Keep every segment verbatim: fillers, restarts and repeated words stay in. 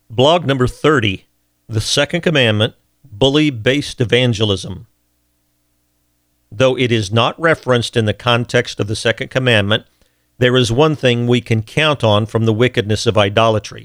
Blog number thirty, The Second Commandment, Bully-Based Evangelism. Though it is not referenced in the context of the Second Commandment, there is one thing we can count on from the wickedness of idolatry.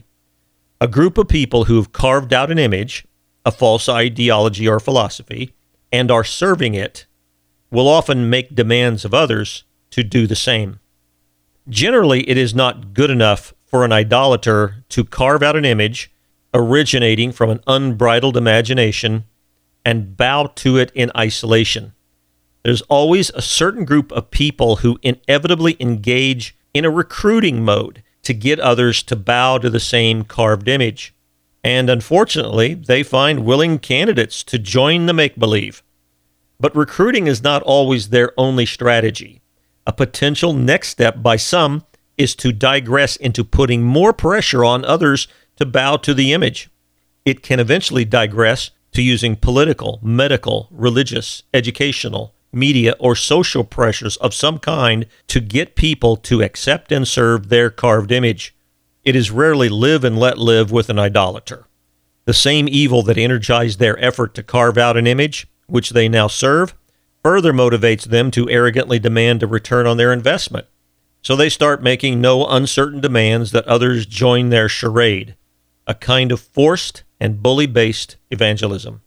A group of people who have carved out an image, a false ideology or philosophy, and are serving it, will often make demands of others to do the same. Generally, it is not good enough for an idolater to carve out an image originating from an unbridled imagination and bow to it in isolation. There's always a certain group of people who inevitably engage in a recruiting mode to get others to bow to the same carved image. And unfortunately, they find willing candidates to join the make-believe. But recruiting is not always their only strategy. A potential next step by some is to digress into putting more pressure on others to bow to the image. It can eventually digress to using political, medical, religious, educational, media, or social pressures of some kind to get people to accept and serve their carved image. It is rarely live and let live with an idolater. The same evil that energized their effort to carve out an image, which they now serve, further motivates them to arrogantly demand a return on their investment. So they start making no uncertain demands that others join their charade, a kind of forced and bully-based evangelism.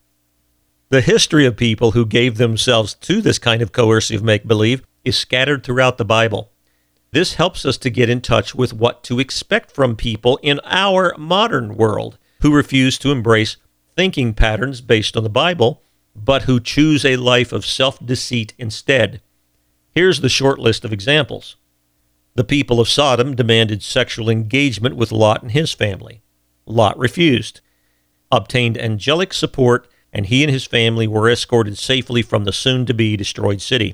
The history of people who gave themselves to this kind of coercive make-believe is scattered throughout the Bible. This helps us to get in touch with what to expect from people in our modern world who refuse to embrace thinking patterns based on the Bible, but who choose a life of self-deceit instead. Here's the short list of examples. The people of Sodom demanded sexual engagement with Lot and his family. Lot refused, obtained angelic support, and he and his family were escorted safely from the soon-to-be destroyed city.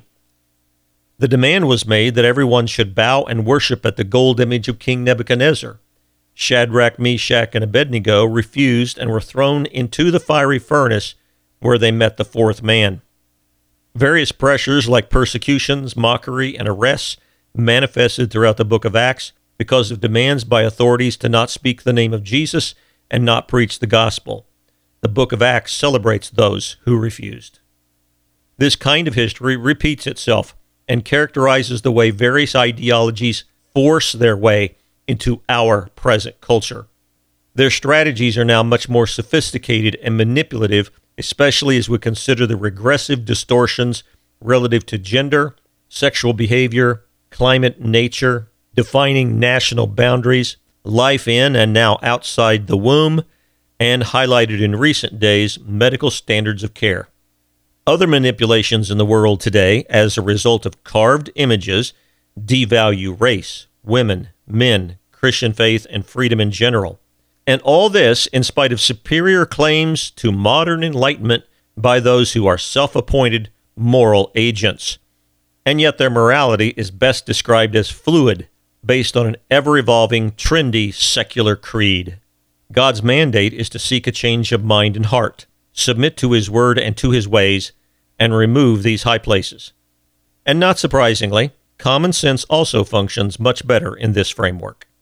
The demand was made that everyone should bow and worship at the gold image of King Nebuchadnezzar. Shadrach, Meshach, and Abednego refused and were thrown into the fiery furnace where they met the fourth man. Various pressures like persecutions, mockery, and arrests manifested throughout the book of Acts because of demands by authorities to not speak the name of Jesus and not preach the gospel. The book of Acts celebrates those who refused. This kind of history repeats itself and characterizes the way various ideologies force their way into our present culture. Their strategies are now much more sophisticated and manipulative, especially as we consider the regressive distortions relative to gender, sexual behavior, climate, nature, defining national boundaries, life in and now outside the womb, and highlighted in recent days, medical standards of care. Other manipulations in the world today, as a result of carved images, devalue race, women, men, Christian faith, and freedom in general. And all this in spite of superior claims to modern enlightenment by those who are self-appointed moral agents. And yet their morality is best described as fluid, based on an ever-evolving, trendy, secular creed. God's mandate is to seek a change of mind and heart, submit to His word and to His ways, and remove these high places. And not surprisingly, common sense also functions much better in this framework.